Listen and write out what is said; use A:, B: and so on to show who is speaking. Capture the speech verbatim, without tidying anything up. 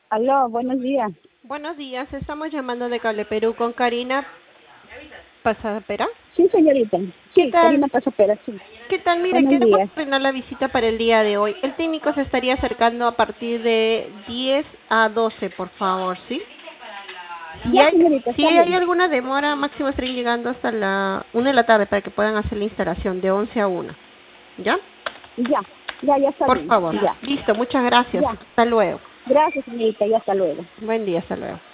A: Aló, buenos días.
B: Buenos días, estamos llamando de Cable Perú con Karina Pasapera.
A: Sí, señorita.
B: ¿Qué
A: Sí,
B: tal?
A: Karina Pasapera, sí.
B: ¿Qué tal? Mire,
A: Buenos
B: queremos
A: días.
B: coordinar la visita para el día de hoy. El técnico se estaría acercando a partir de diez a doce, por favor, ¿sí? Si
A: Ya,
B: hay,
A: señorita,
B: si
A: está
B: hay
A: bien.
B: alguna demora, máximo estarían llegando hasta la una de la tarde para que puedan hacer la instalación de once a una. ¿Ya?
A: Ya, ya, ya está
B: Por
A: bien.
B: favor.
A: Ya,
B: Listo, muchas gracias.
A: ya.
B: Hasta luego.
A: Gracias, señorita, y hasta luego.
B: Buen día, hasta luego.